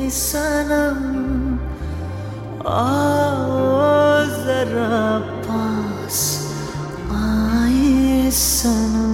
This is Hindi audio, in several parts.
सनम, आओ जरा पास आए सनम।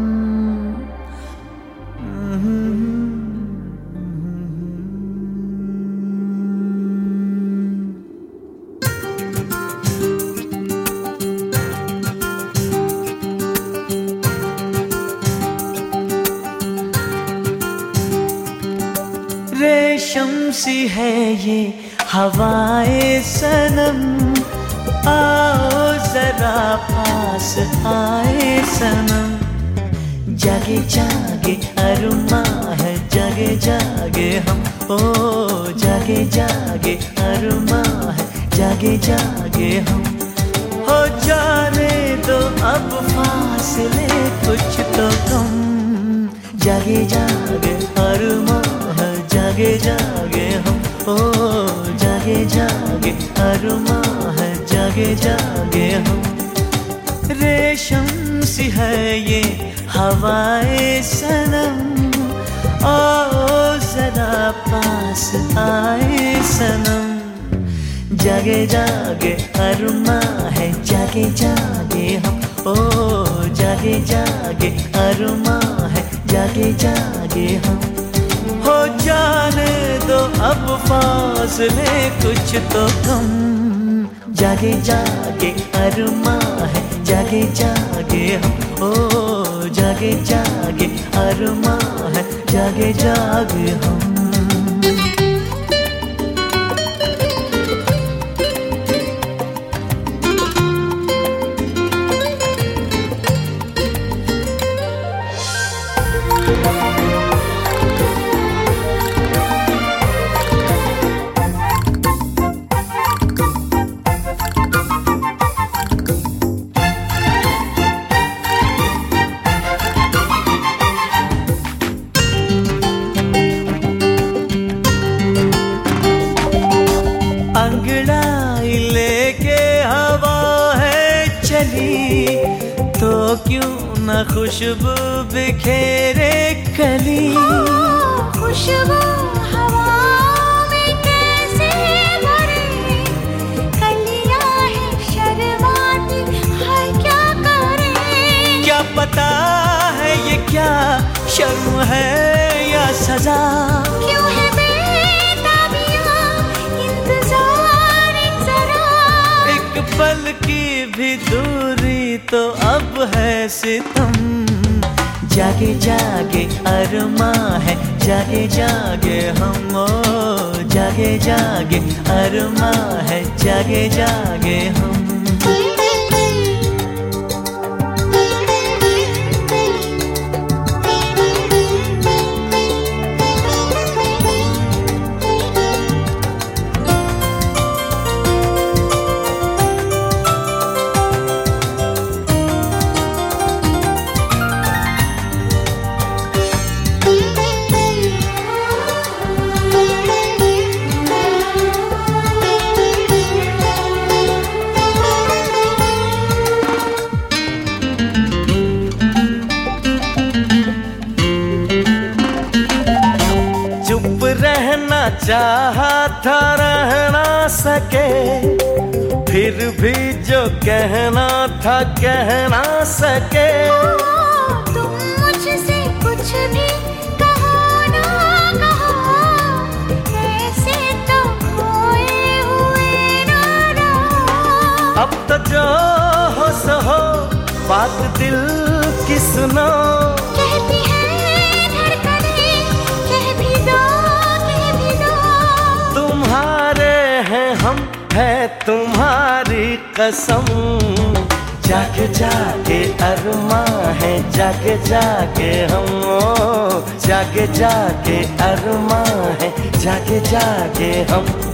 रेशम सी है ये हवाए सनम, आओ जरा पास आए सनम। जागे जागे अरमा है, जागे जागे हम, ओ जागे जागे अरमा है, जागे जागे हम। हो जाने दो अब फासले कुछ तो कम, जागे जागे अरमा है, जागे जागे हम, ओ जागे जागे अरमा है, जागे जागे हम। रेशम सी है ये हवाए सनम, आओ जरा पास आए सनम। जागे जागे अरमा है, जागे जागे हम, ओ जागे जागे अरमा है, जागे जागे हम। हो जाने दो अब फासले कुछ तो कम, जागे जागे अरमा है, जागे जागे हम, ओ जागे जागे अरमा है, जागे जागे हम। अंगड़ाई लेके हवा है चली, तो क्यों न खुशबू बिखेरे कली। खुशबू हवा में कैसे भरे, कलियां है शर्माती है क्या करें। क्या पता है ये क्या शर्म है या सजा, क्यों है बेताबियां इंतजार जरा। एक पल की भी दूरी तो अब है सितम। जागे जागे अरमा है, जागे जागे हम, ओ जागे जागे अरमा है, जागे जागे हम। रहना चाहा था रह ना सके, फिर भी जो कहना था कह ना सके। तुम मुझसे कुछ भी कहो ना कहो, ऐसे तो खोए हुए ना रहो। अब तो जो हो सो हो, बात दिल की सुनो। कहती है तुम्हारे हैं हम, है तुम्हारी कसम। जागे जागे अरमा है, जागे जागे हम, ओ जागे जागे अरमा है, जागे जागे हम।